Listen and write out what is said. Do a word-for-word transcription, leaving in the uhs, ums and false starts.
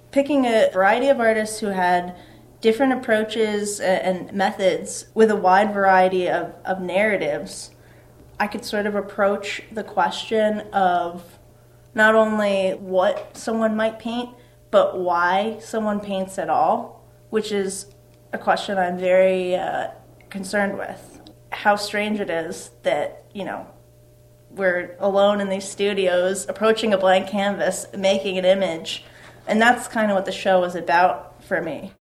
picking a variety of artists who had different approaches and methods with a wide variety of, of narratives, I could sort of approach the question of not only what someone might paint, but why someone paints at all, which is a question I'm very uh, concerned with. How strange it is that, you know, we're alone in these studios, approaching a blank canvas, making an image, and that's kind of what the show was about for me.